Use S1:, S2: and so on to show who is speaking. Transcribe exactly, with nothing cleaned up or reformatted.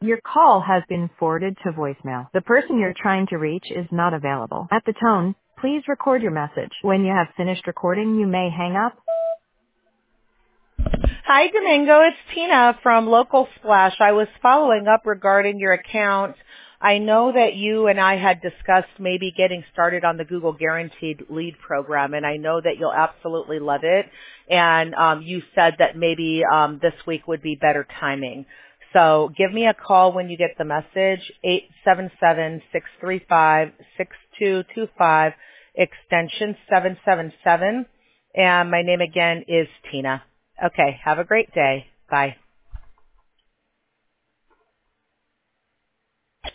S1: Your call has been forwarded to voicemail. The person you're trying to reach is not available. At the tone, please record your message. When you have finished recording, you may hang up.
S2: Hi, Domingo. It's Tina from Local Splash. I was following up regarding your account. I know that you and I had discussed maybe getting started on the Google Guaranteed Lead program, and I know that you'll absolutely love it. And um, you said that maybe um, this week would be better timing. So give me a call when you get the message, eight seven seven, six three five, six two two five, extension seven seven seven. And my name again is Tina. Okay, have a great day. Bye.